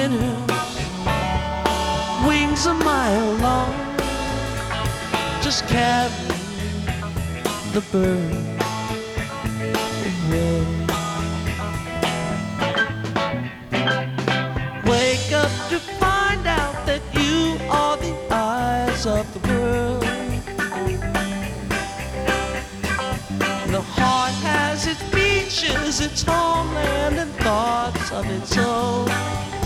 winter, wings a mile long, just carry the bird away. Wake up to find out that you are the eyes of the world. The heart has its beaches, its homeland, and thoughts of its own.